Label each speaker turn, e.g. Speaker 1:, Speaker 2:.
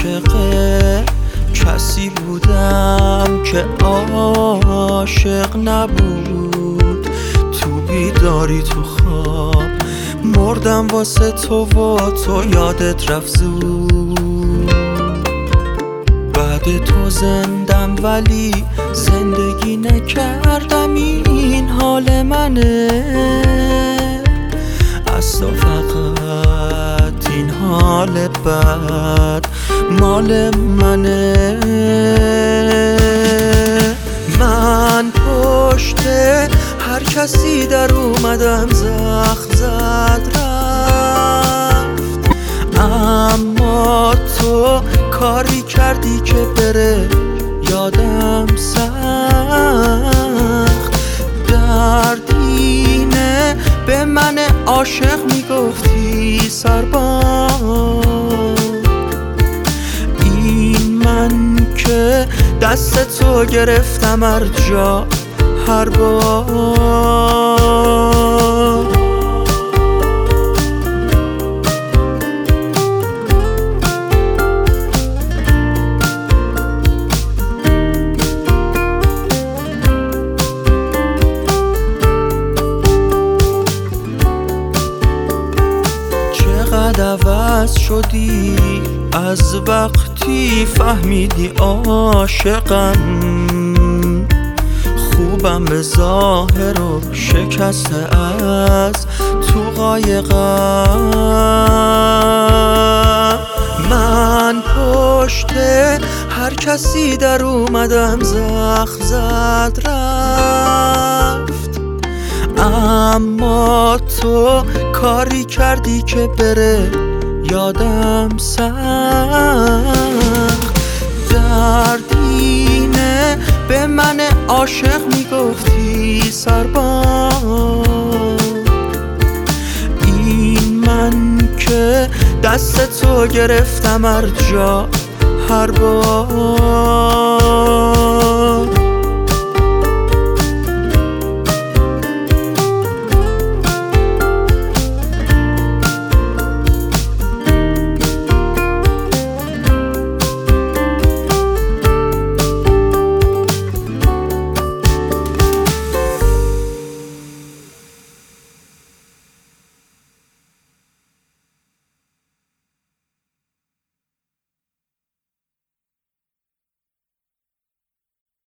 Speaker 1: عاشق کسی بودم که عاشق نبود. تو بیداری تو خواب مردم واسه تو و تو یادت رفت زود. بعد تو زندم ولی زندگی نکردم، این حال منه. از تو فقط این حال بد مال منه. من پشت هر کسی در اومدم زخم زد رفت، اما تو کاری کردی که بره یادم سخت. دردینه به من عاشق میگفتی سربار، این من که دست تو گرفتم هر جا هر بار. چقدر عوض شدی از وقتی فهمیدی عاشقم. خوبم به ظاهر و شکسته از تو قایقم. من پشت هر کسی در اومدم زخم زد رفت، اما تو کاری کردی که بره یادم سخت. دردینه به من عاشق میگفتی سربار، این من که دست تو گرفتم هر جا هر بار.